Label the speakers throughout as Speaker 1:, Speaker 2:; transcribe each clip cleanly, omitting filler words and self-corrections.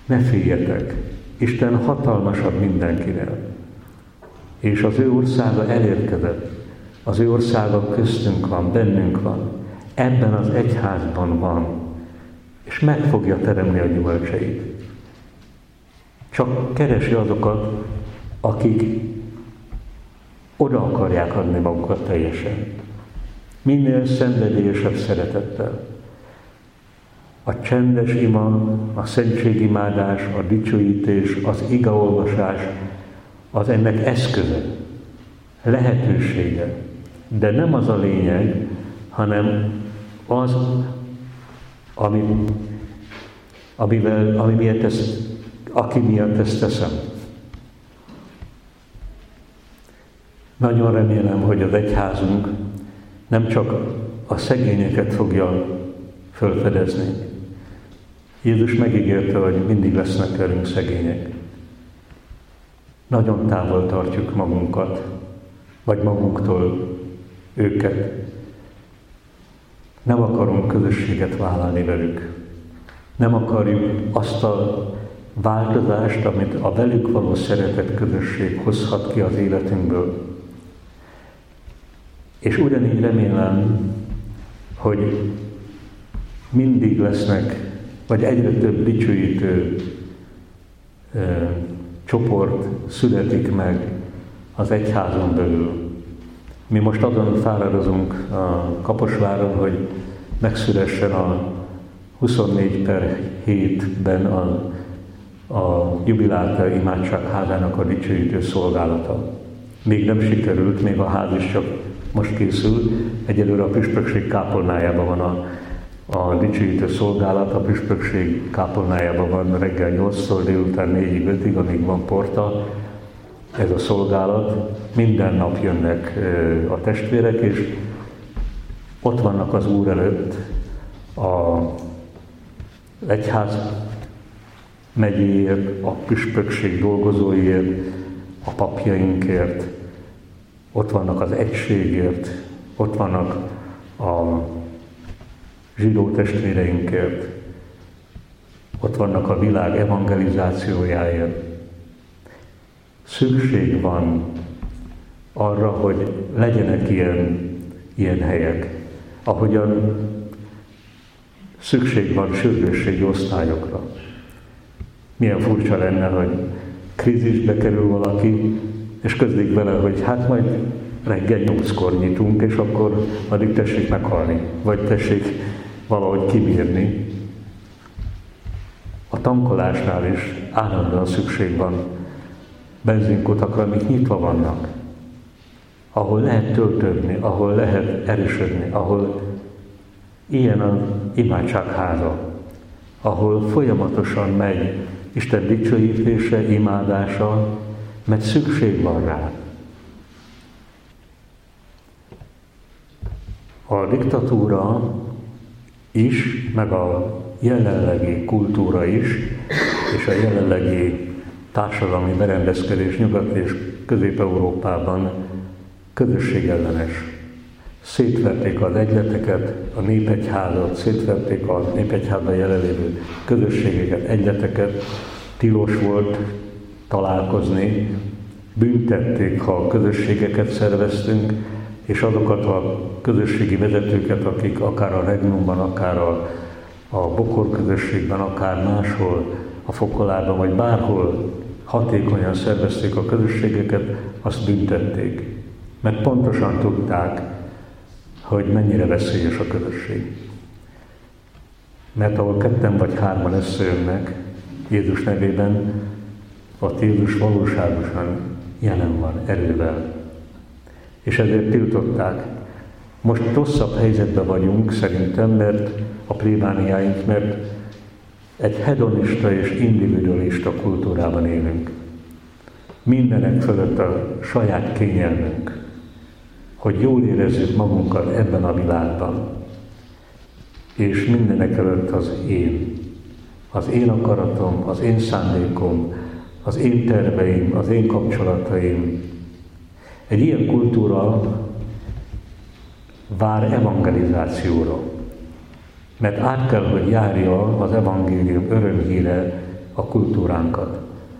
Speaker 1: Ne féljetek, Isten hatalmasabb mindenkinél. És az ő országa elérkezett, az ő országa köztünk van, bennünk van, ebben az egyházban van, és meg fogja teremni a gyümölcseit. Csak keresi azokat, akik oda akarják adni magukat teljesen. Minél szenvedélyesebb szeretettel. A csendes ima, a szentségimádás, a dicsőítés, az igeolvasás, az ennek eszköze, lehetősége. De nem az a lényeg, hanem az, aki miatt ezt teszem. Nagyon remélem, hogy az egyházunk nem csak a szegényeket fogja felfedezni. Jézus megígérte, hogy mindig lesznek velünk szegények. Nagyon távol tartjuk magunkat, vagy magunktól őket. Nem akarunk közösséget vállalni velük. Nem akarjuk azt a változást, amit a velük való szeretet közösség hozhat ki az életünkből. És ugyanígy remélem, hogy mindig lesznek, vagy egyre több dicsőítő csoport születik meg az egyházon belül. Mi most azon fáradozunk a Kaposváron, hogy megszülessen a 24/7-ben a jubilálta imádságházának a dicsőítő szolgálata. Még nem sikerült, még a ház is csak most készül. Egyelőre a püspökség kápolnájában van a dicsőítő szolgálat, a püspökség kápolnájában van reggel 8-tól délután 4-ig, 5-ig, amíg van porta. Ez a szolgálat, minden nap jönnek a testvérek, és ott vannak az Úr előtt az egyház megyéért, a püspökség dolgozóiért, a papjainkért, ott vannak az egységért, ott vannak a zsidó testvéreinkért, ott vannak a világ evangelizációjáért. Szükség van arra, hogy legyenek ilyen helyek, ahogyan szükség van sürgősségi osztályokra. Milyen furcsa lenne, hogy krízisbe kerül valaki, és közlik vele, hogy hát majd reggel 8-kor nyitunk, és akkor addig tessék meghalni, vagy tessék valahogy kibírni. A tankolásnál is állandóan szükség van benzinkutakra, amik nyitva vannak, ahol lehet töltődni, ahol lehet erősödni, ahol ilyen az imádságháza, ahol folyamatosan megy Isten dicsőítése, imádása, mert szükség van rá. A diktatúra is, meg a jelenlegi kultúra is, és a jelenlegi társadalmi berendezkedés Nyugat- és Közép-Európában közösségellenes. Szétverték az egyleteket, a népegyházat, szétverték a népegyházban jelenlévő közösségeket, egyleteket, tilos volt találkozni, büntették, ha a közösségeket szerveztünk, és azokat a közösségi vezetőket, akik akár a Regnumban, akár a Bokor közösségben, akár máshol, a Fokolában, vagy bárhol hatékonyan szervezték a közösségeket, azt büntették. Mert pontosan tudták, hogy mennyire veszélyes a közösség. Mert ahol 2 vagy 3 összejönnek Jézus nevében, ott Jézus valóságosan jelen van, erővel. És ezért tiltották. Most rosszabb helyzetben vagyunk szerintem, mert a plébániáink, mert egy hedonista és individualista kultúrában élünk. Mindenek fölött a saját kényelmünk, hogy jól érezzük magunkat ebben a világban. És mindenek előtt az én akaratom, az én szándékom, az én terveim, az én kapcsolataim. Egy ilyen kultúra vár evangelizációra, mert át kell, hogy járja az evangélium örömhíre a kultúránkat.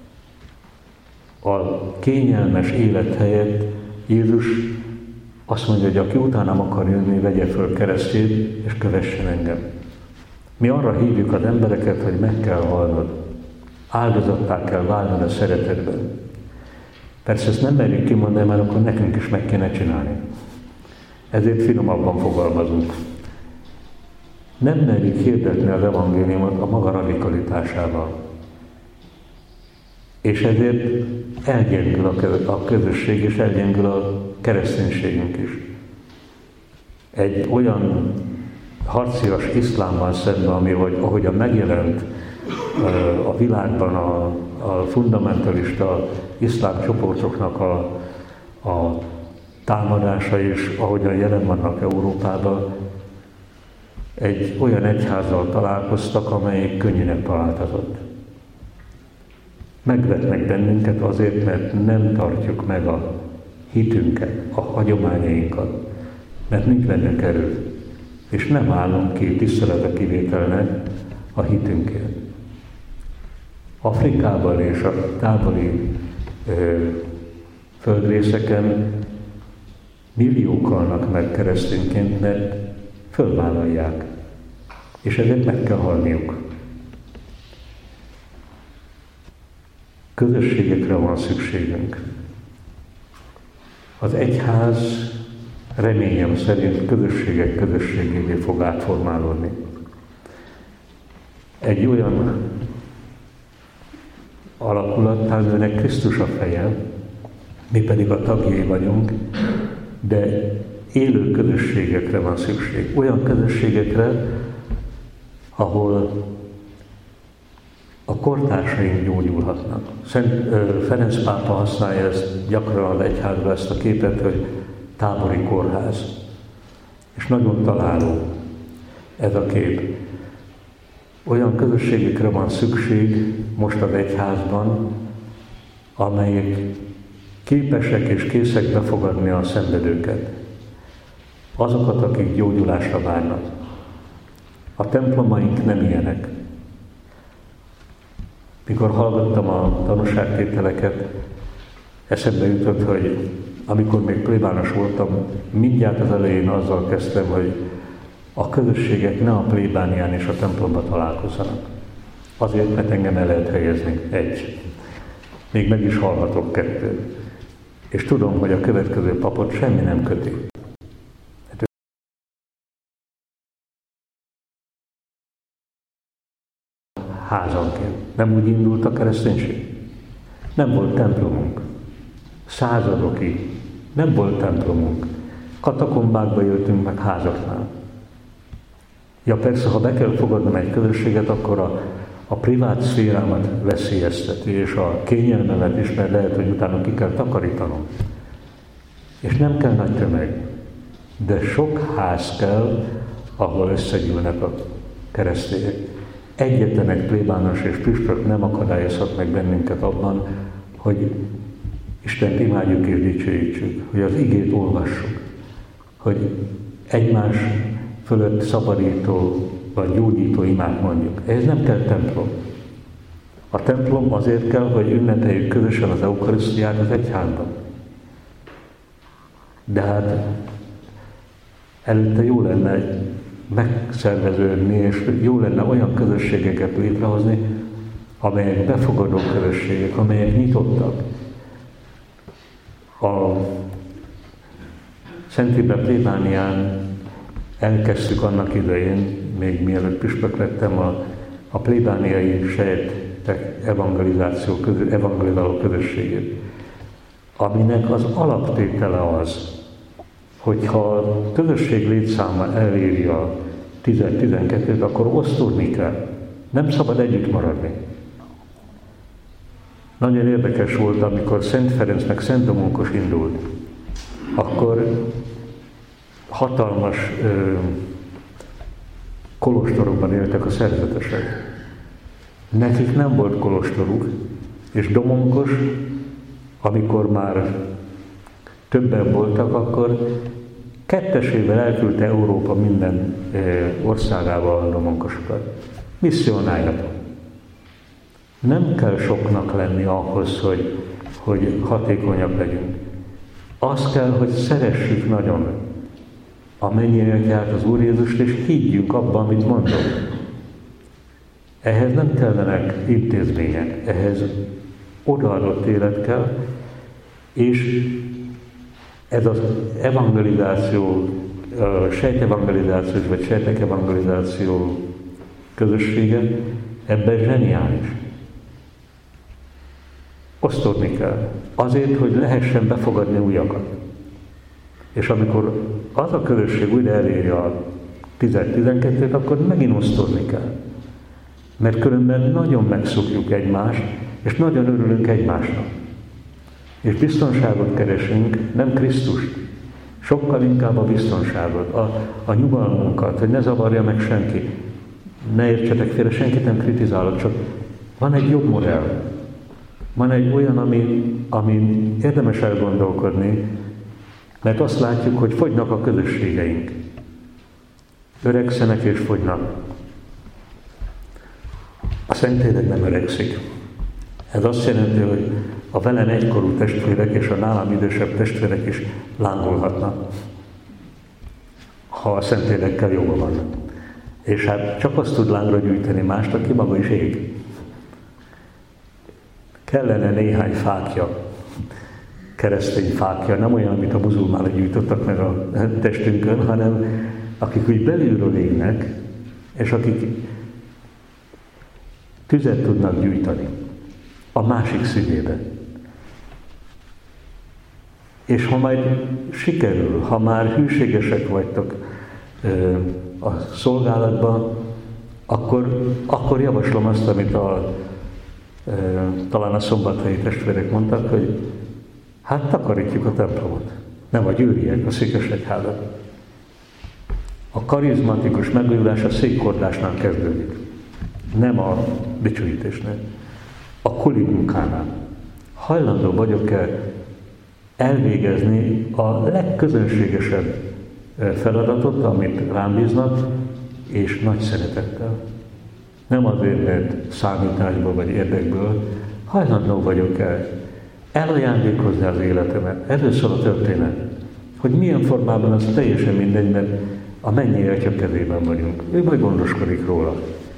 Speaker 1: A kényelmes élet helyett Jézus azt mondja, hogy aki utánam akar jönni, vegye föl keresztjét, és kövessen engem. Mi arra hívjuk az embereket, hogy meg kell halnod, áldozattá kell válnod a szeretetben. Persze ezt nem merjük kimondani, mert akkor nekünk is meg kéne csinálni. Ezért finomabban fogalmazunk. Nem merjük hirdetni az evangéliumot a maga radikalitásával. És ezért elgyengül a közösség, és elgyengül a kereszténységünk is. Egy olyan harcias iszlámmal szemben, ami ahogyan megjelent a világban a fundamentalista iszlám csoportoknak a támadása is, ahogyan jelen vannak Európában, egy olyan egyházzal találkoztak, amelyik könnyűnek találtatott. Megvetnek bennünket azért, mert nem tartjuk meg a hitünket, a hagyományainkat, mert nincs bennünk erő, és nem állunk ki tiszteletre kivételnek a hitünkért. Afrikában és a távoli földrészeken milliók halnak meg keresztényként, mert fölvállalják, és ezért meg kell halniuk. Közösségekre van szükségünk. Az egyház reményem szerint közösségek közösségévé fog átformálódni. Egy olyan alakulat, aminek Krisztus a feje, mi pedig a tagjai vagyunk, de élő közösségekre van szükség. Olyan közösségekre, ahol a kortársaink gyógyulhatnak. Ferenc pápa használja ezt gyakran az egyházban, ezt a képet, hogy tábori kórház. És nagyon találó ez a kép. Olyan közösségekre van szükség most az egyházban, amelyek képesek és készek befogadni a szenvedőket. Azokat, akik gyógyulásra várnak. A templomaink nem ilyenek. Mikor hallgattam a tanúságtételeket, eszembe jutott, hogy amikor még plébános voltam, mindjárt az elején azzal kezdtem, hogy a közösségek ne a plébánián és a templomban találkozzanak. Azért, mert engem el lehet helyezni. 1. Még meg is hallhatok 2. És tudom, hogy a következő papot semmi nem köti. Házanként. Nem úgy indult a kereszténység? Nem volt templomunk. Századokig nem volt templomunk. Katakombákba éltünk meg házaknál. Ja persze, ha be kell fogadnom egy közösséget, akkor a privát szférámat veszélyezteti, és a kényelmemet is, mert lehet, hogy utána ki kell takarítanom. És nem kell nagy tömeg, de sok ház kell, ahol összegyűlnek a keresztények. Egyetlen egy plébános és püspök nem akadályozhat meg bennünket abban, hogy Istent imádjuk és dicsőítsük, hogy az igét olvassuk, hogy egymás fölött szabadító vagy gyógyító imát mondjuk. Ehhez nem kell templom. A templom azért kell, hogy ünnepeljük közösen az eukarisztiát az egyházban. De hát előtte jó lenne megszerveződni, és jó lenne olyan közösségeket létrehozni, amelyek befogadó közösségek, amelyek nyitottak. A Szent Imre plébánián elkezdtük annak idején, még mielőtt püspök lettem, a plébániai sejtek evangelizáló közösségét, aminek az alaptétele az, hogyha a közösség létszáma eléri a 10-12-t, akkor osztódni kell. Nem szabad együtt maradni. Nagyon érdekes volt, amikor Szent Ferenc meg Szent Domonkos indult, akkor hatalmas kolostorokban éltek a szerzetesek. Nekik nem volt kolostoruk, és Domonkos, amikor már többen voltak, akkor 2-ével elküldte Európa minden országába a Domonkosokat. Misszionáljatok. Nem kell soknak lenni ahhoz, hogy hatékonyabb legyünk. Az kell, hogy szeressük nagyon a mennyi Atyát, az Úr Jézust, és higgyünk abban, amit mondok. Ehhez nem kellenek intézmények, ehhez odaadott élet kell, és ez az evangelizáció, sejtevangelizációs vagy sejtekevangelizáció közössége ebben zseniális. Osztódni kell. Azért, hogy lehessen befogadni újakat. És amikor az a közösség újra eléri a 10-12-t, akkor megint osztódni kell. Mert különben nagyon megszokjuk egymást, és nagyon örülünk egymásnak. És biztonságot keresünk, nem Krisztust. Sokkal inkább a biztonságot, a nyugalmunkat, hogy ne zavarja meg senki. Ne értsetek félre, senkit nem kritizálok, csak van egy jobb modell. Van egy olyan, amin érdemes elgondolkodni, mert azt látjuk, hogy fogynak a közösségeink. Öregszenek és fogynak. A Szentlélek nem öregszik. Ez azt jelenti, hogy a velem egykorú testvérek és a nálam idősebb testvérek is lángolhatnak, ha a Szentlélekkel jóban vannak. És hát csak azt tud lángra gyűjteni mást, aki maga is ég. Kellene néhány fákja, keresztény fákja, nem olyan, amit a muzulmánok gyűjtöttek meg a testünkön, hanem akik úgy belülről égnek, és akik tüzet tudnak gyújtani a másik szívébe. És ha majd sikerül, ha már hűségesek vagytok a szolgálatban, akkor javaslom azt, amit talán a szombathelyi testvérek mondtak, hogy hát takarítjuk a templomot, nem a győriek, a székesegyházat. A karizmatikus megújulás a székkordásnál kezdődik, nem a dicsőítésnél, a kuli munkánál. Hajlandó vagyok-e elvégezni a legközönségesebb feladatot, amit rám bíznak, és nagy szeretettel. Nem azért, mert számításból vagy érdekből, hajlandó vagyok elajándékozni az életemet. Erről szól a történet. Hogy milyen formában, az teljesen mindegy, mert a mennyi Atya kezében vagyunk. Ő majd gondoskodik róla.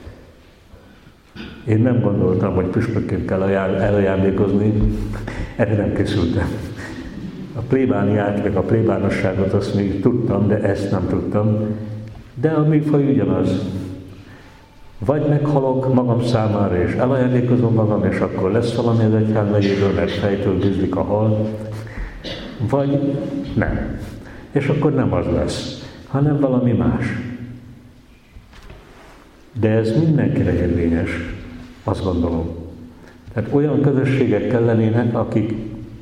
Speaker 1: Én nem gondoltam, hogy püspökként kell elajándékozni, erre nem készültem. A plébániát, meg a plébánosságot azt még tudtam, de ezt nem tudtam. De a műfaj ugyanaz. Vagy meghalok magam számára, és elajándékozom magam, és akkor lesz valami az egyházmegyéből, mert fejtől güzlik a hal, vagy nem. És akkor nem az lesz, hanem valami más. De ez mindenkire érvényes, azt gondolom. Tehát olyan közösségek kellenének, akik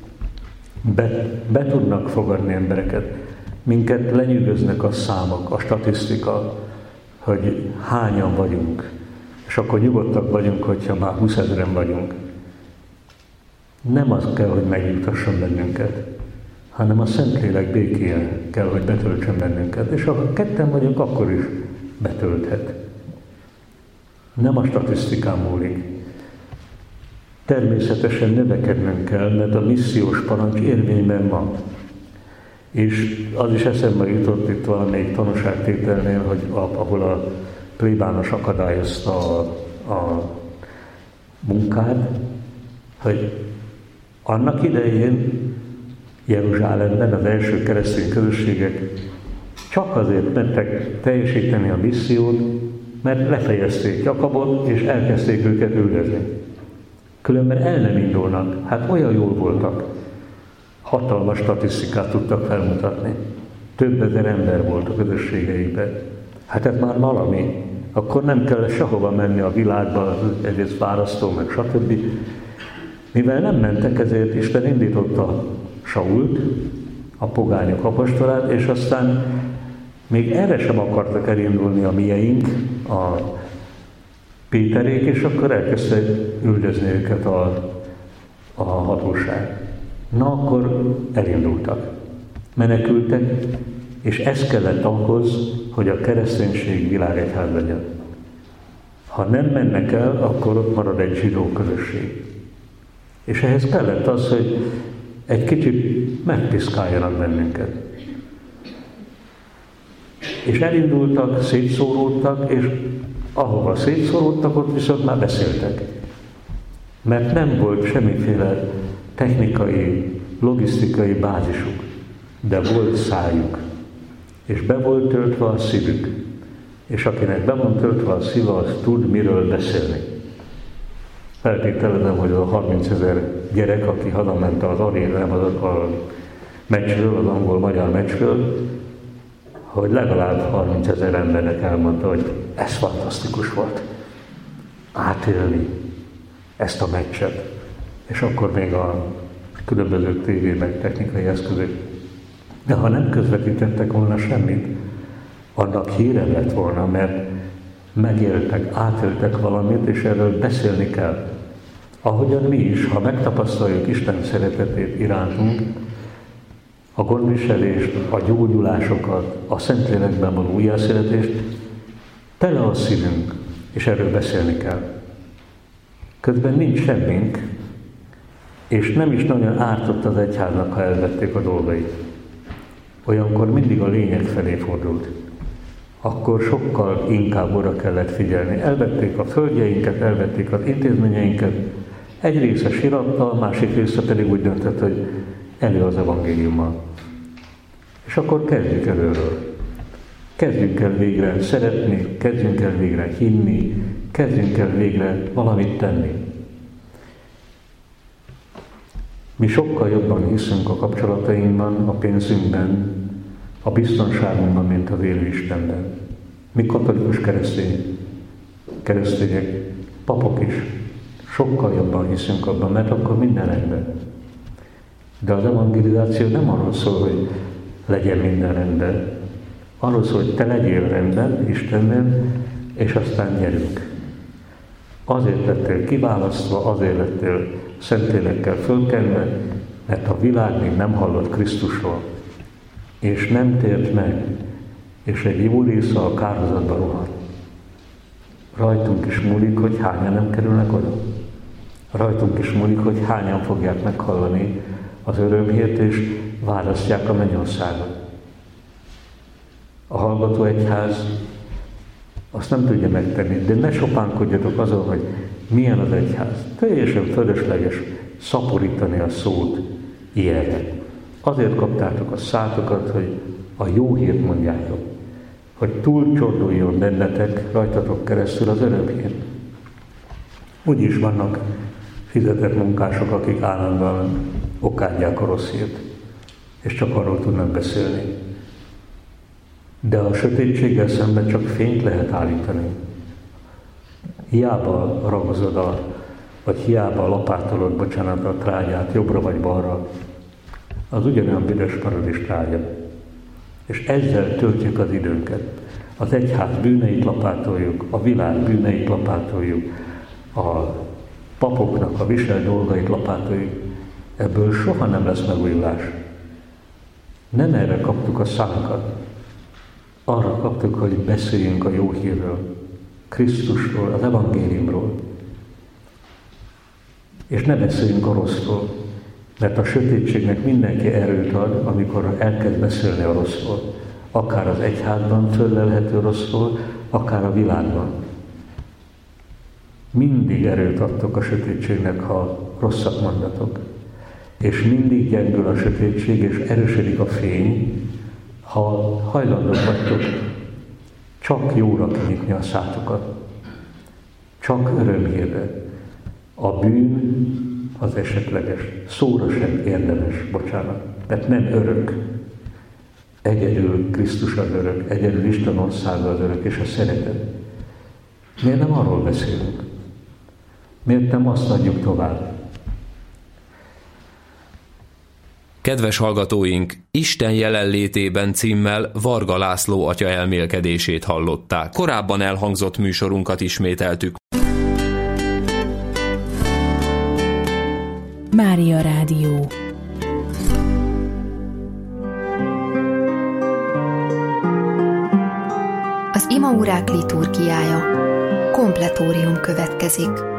Speaker 1: be tudnak fogadni embereket. Minket lenyűgöznek a számok, a statisztika, hogy hányan vagyunk. És akkor nyugodtak vagyunk, hogyha már 20 000-en vagyunk. Nem az kell, hogy megnyugtasson bennünket, hanem a Szentlélek békéje kell, hogy betöltsön bennünket. És ha ketten vagyunk, akkor is betölthet. Nem a statisztikán múlik. Természetesen növekednünk kell, mert a missziós parancs érvényben van. És az is eszembe jutott itt valamelyik tanúságtételnél, hogy ahol a plébános akadályozta a munkát, hogy annak idején Jeruzsálemben az első keresztény közösségek csak azért mentek teljesíteni a missziót, mert lefejezték Jakabot, és elkezdték őket üldözni. Különben el nem indulnak. Hát olyan jól voltak. Hatalmas statisztikát tudtak felmutatni. Több ezer ember volt a közösségeikben. Hát ez már valami. Akkor nem kell sehova menni a világba, egyrészt választó, meg stb. Mivel nem mentek, ezért Isten indította Sault, a pogányok apostolát, és aztán még erre sem akartak elindulni a mieink, a Péterék, és akkor elkezdte üldözni őket a hatóság. Na akkor elindultak, menekültek, és ez kellett ahhoz, hogy a kereszténység világegyház legyen. Ha nem mennek el, akkor ott marad egy zsidó közösség. És ehhez kellett az, hogy egy kicsit megpiszkáljanak bennünket. És elindultak, szétszóródtak, és ahova szétszóródtak, ott viszont már beszéltek. Mert nem volt semmiféle technikai, logisztikai bázisuk, de volt szájuk. És be volt töltve a szívük. És akinek be van töltve a szíve, az tud miről beszélni. Feltételezem, hogy a 30 000 gyerek, aki hazament az arénába, a meccsről, az angol-magyar meccsről, hogy legalább 30 000 embernek elmondta, hogy ez fantasztikus volt. Átélni ezt a meccset. És akkor még a különböző tévé meg technikai eszközök. De ha nem közvetítettek volna semmit, annak híre lett volna, mert megéltek, átéltek valamit, és erről beszélni kell. Ahogyan mi is, ha megtapasztaljuk Isten szeretetét irántunk, a gondviselést, a gyógyulásokat, a Szentlélekben való újjászületést, tele a szívünk, és erről beszélni kell. Közben nincs semmink, és nem is nagyon ártott az egyháznak, ha elvették a dolgait. Olyankor mindig a lényeg felé fordult. Akkor sokkal inkább oda kellett figyelni. Elvették a földjeinket, elvették az intézményeinket, egy része sirattal, másik része pedig úgy döntött, hogy elő az evangéliummal. És akkor kezdjük előről. Kezdjünk el végre szeretni, kezdjünk el végre hinni, kezdjünk el végre valamit tenni. Mi sokkal jobban hiszünk a kapcsolatainkban, a pénzünkben, a biztonságunkban, mint az élő Istenben. Mi katolikus keresztények, papok is sokkal jobban hiszünk abban, mert akkor minden rendben. De az evangelizáció nem arról szól, hogy legyen minden rendben. Arról szól, hogy te legyél rendben Istennel, és aztán gyerünk. Azért lettél kiválasztva, azért lettél Szentlélekkel fölkenve, mert a világ még nem hallott Krisztusról, és nem tért meg, és egy jó része a kárhozatba rohadt. Rajtunk is múlik, hogy hányan nem kerülnek oda. Rajtunk is múlik, hogy hányan fogják meghallani az örömhírt, és választják a mennyországot. A hallgató egyház azt nem tudja megtenni, de ne sopánkodjatok azon, hogy milyen az egyház. Teljesen fölösleges szaporítani a szót ilyenre. Azért kaptátok a szátokat, hogy a jó hírt mondjátok, hogy túlcsorduljon bennetek, rajtatok keresztül az örömhír. Úgyis vannak fizetett munkások, akik állandóan okádják a rossz hírt, és csak arról tudnak beszélni. De a sötétséggel szemben csak fényt lehet állítani. Hiába ragozod vagy hiába lapátolod, bocsánat, a trágyát jobbra vagy balra, az ugyanolyan büdös marad és trágya. És ezzel töltjük az időnket. Az egyház bűneit lapátoljuk, a világ bűneit lapátoljuk, a papoknak a visel dolgait lapátoljuk. Ebből soha nem lesz megújulás. Nem erre kaptuk a szánkat. Arra kaptuk, hogy beszéljünk a jó hírről, Krisztusról, az evangéliumról. És ne beszéljünk a rosszról, mert a sötétségnek mindenki erőt ad, amikor elkezd beszélni a rosszról. Akár az egyházban föllelhető rosszról, akár a világban. Mindig erőt adtok a sötétségnek, ha rosszat mondatok. És mindig gyengül a sötétség, és erősödik a fény, ha hajlandók vagytok csak jóra kinyitni a szátokat, csak örömhírre. A bűn az esetleges, szóra sem érdemes, bocsánat, mert nem örök. Egyedül Krisztus az örök, egyedül Isten országa az örök, és a szeretet. Miért nem arról beszélünk? Miért nem azt adjuk tovább?
Speaker 2: Kedves hallgatóink, Isten jelenlétében címmel Varga László atya elmélkedését hallották. Korábban elhangzott műsorunkat ismételtük.
Speaker 3: Mária Rádió. Az imaórák liturgiája. kompletórium következik.